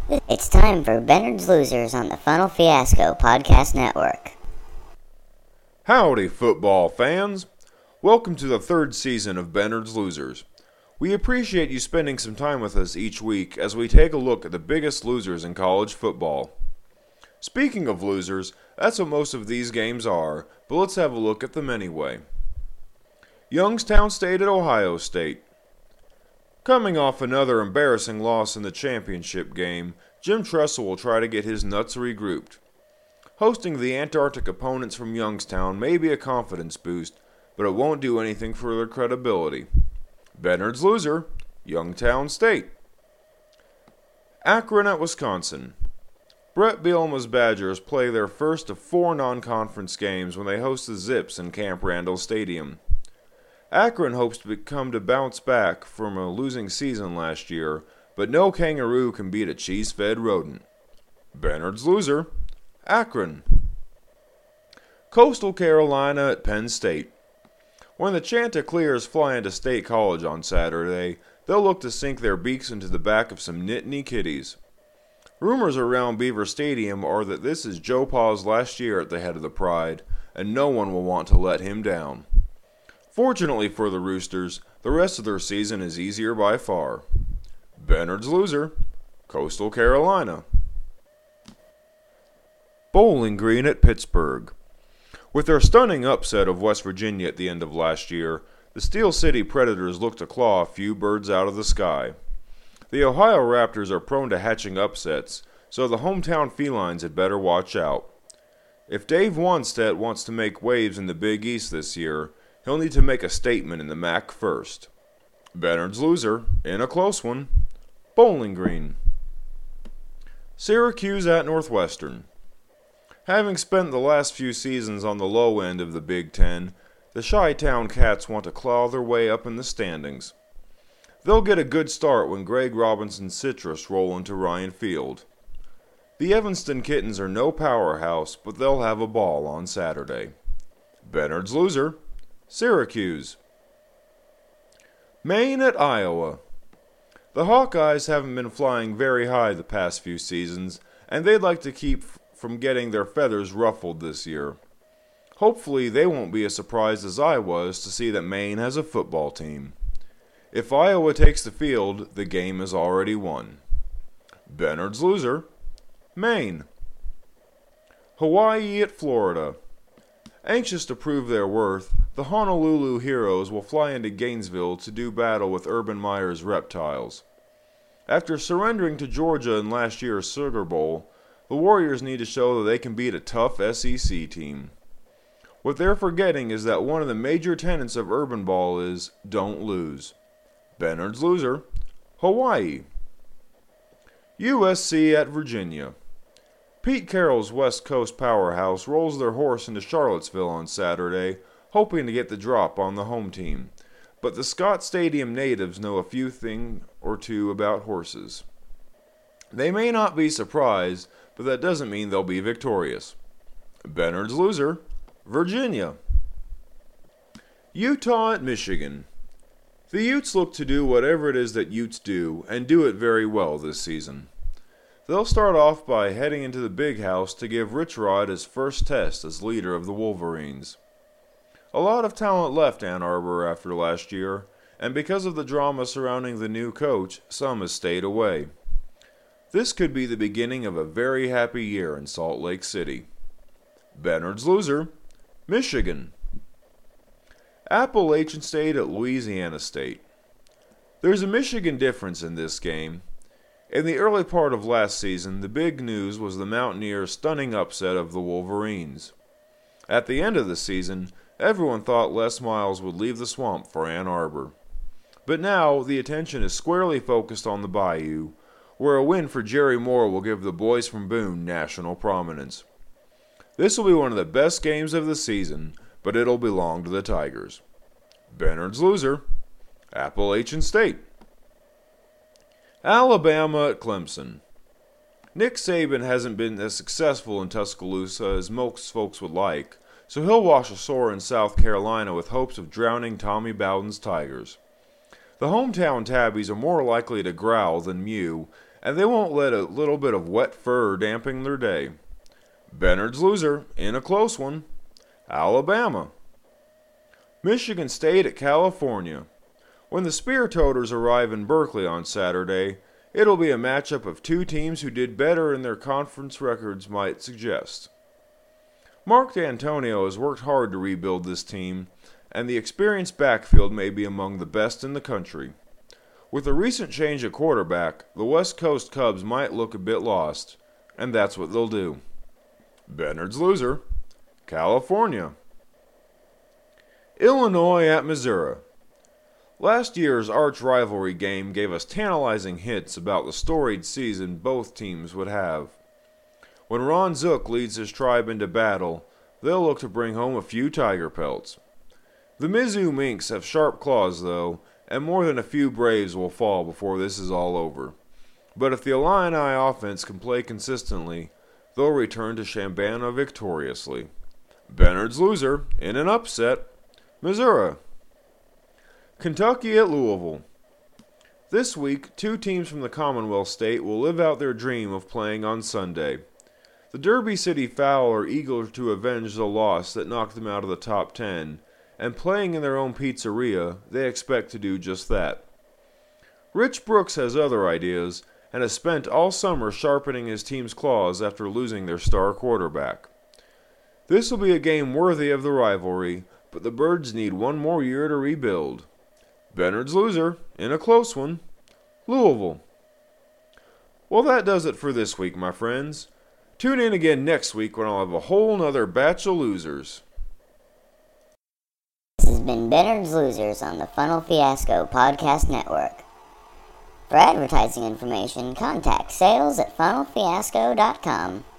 It's time for Bennard's Losers on the Funnel Fiasco Podcast Network. Howdy, football fans! Welcome to the third season of Bennard's Losers. We appreciate you spending some time with us each week as we take a look at the biggest losers in college football. Speaking of losers, that's what most of these games are, but let's have a look at them anyway. Youngstown State at Ohio State. Coming off another embarrassing loss in the championship game, Jim Tressel will try to get his nuts regrouped. Hosting the Antarctic opponents from Youngstown may be a confidence boost, but it won't do anything for their credibility. Bennard's loser, Youngstown State. Akron at Wisconsin. Brett Bielema's Badgers play their first of 4 non-conference games when they host the Zips in Camp Randall Stadium. Akron hopes to bounce back from a losing season last year, but no kangaroo can beat a cheese-fed rodent. Bennard's loser, Akron. Coastal Carolina at Penn State. When the Chanticleers fly into State College on Saturday, they'll look to sink their beaks into the back of some Nittany kitties. Rumors around Beaver Stadium are that this is Joe Pa's last year at the head of the Pride, and no one will want to let him down. Fortunately for the Roosters, the rest of their season is easier by far. Bennard's loser, Coastal Carolina. Bowling Green at Pittsburgh. With their stunning upset of West Virginia at the end of last year, the Steel City Predators look to claw a few birds out of the sky. The Ohio Raptors are prone to hatching upsets, so the hometown felines had better watch out. If Dave Wannstedt wants to make waves in the Big East this year, he'll need to make a statement in the MAC first. Bennard's loser, in a close one, Bowling Green. Syracuse at Northwestern. Having spent the last few seasons on the low end of the Big Ten, the Chi-Town Cats want to claw their way up in the standings. They'll get a good start when Greg Robinson's Citrus roll into Ryan Field. The Evanston Kittens are no powerhouse, but they'll have a ball on Saturday. Bennard's loser, Syracuse. Maine at Iowa. The Hawkeyes haven't been flying very high the past few seasons, and they'd like to keep from getting their feathers ruffled this year. Hopefully they won't be as surprised as I was to see that Maine has a football team. If Iowa takes the field, the game is already won. Bennard's loser, Maine. Hawaii at Florida. Anxious to prove their worth, the Honolulu Heroes will fly into Gainesville to do battle with Urban Meyer's Reptiles. After surrendering to Georgia in last year's Sugar Bowl, the Warriors need to show that they can beat a tough SEC team. What they're forgetting is that one of the major tenets of urban ball is don't lose. Bennard's loser, Hawaii. USC at Virginia. Pete Carroll's West Coast powerhouse rolls their horse into Charlottesville on Saturday, hoping to get the drop on the home team. But the Scott Stadium natives know a few thing or two about horses. They may not be surprised, but that doesn't mean they'll be victorious. Bennard's loser, Virginia. Utah at Michigan. The Utes look to do whatever it is that Utes do, and do it very well this season. They'll start off by heading into the Big House to give Rich Rod his first test as leader of the Wolverines. A lot of talent left Ann Arbor after last year, and because of the drama surrounding the new coach, some has stayed away. This could be the beginning of a very happy year in Salt Lake City. Bennard's loser, Michigan. Appalachian State at Louisiana State. There's a Michigan difference in this game. In the early part of last season, the big news was the Mountaineers' stunning upset of the Wolverines. At the end of the season, everyone thought Les Miles would leave the swamp for Ann Arbor. But now, the attention is squarely focused on the Bayou, where a win for Jerry Moore will give the boys from Boone national prominence. This will be one of the best games of the season, but it'll belong to the Tigers. Bennard's loser, Appalachian State. Alabama at Clemson. Nick Saban hasn't been as successful in Tuscaloosa as most folks would like, so he'll wash ashore in South Carolina with hopes of drowning Tommy Bowden's Tigers. The hometown Tabbies are more likely to growl than mew, and they won't let a little bit of wet fur dampen their day. Bennard's loser in a close one, Alabama. Michigan State at California. When the Spear Toters arrive in Berkeley on Saturday, it'll be a matchup of two teams who did better than their conference records might suggest. Mark D'Antonio has worked hard to rebuild this team, and the experienced backfield may be among the best in the country. With a recent change at quarterback, the West Coast Cubs might look a bit lost, and that's what they'll do. Bennard's loser, California. Illinois at Missouri. Last year's arch-rivalry game gave us tantalizing hints about the storied season both teams would have. When Ron Zook leads his tribe into battle, they'll look to bring home a few tiger pelts. The Mizzou Minks have sharp claws, though, and more than a few Braves will fall before this is all over. But if the Illini offense can play consistently, they'll return to Chambana victoriously. Bennard's loser in an upset, Missouri. Kentucky at Louisville. This week, two teams from the Commonwealth State will live out their dream of playing on Sunday. The Derby City Fowl are eager to avenge the loss that knocked them out of the top 10, and playing in their own pizzeria, they expect to do just that. Rich Brooks has other ideas, and has spent all summer sharpening his team's claws after losing their star quarterback. This will be a game worthy of the rivalry, but the Birds need one more year to rebuild. Bennard's loser, in a close one, Louisville. Well, that does it for this week, my friends. Tune in again next week when I'll have a whole nother batch of losers. This has been Bennard's Losers on the Funnel Fiasco Podcast Network. For advertising information, contact sales@funnelfiasco.com.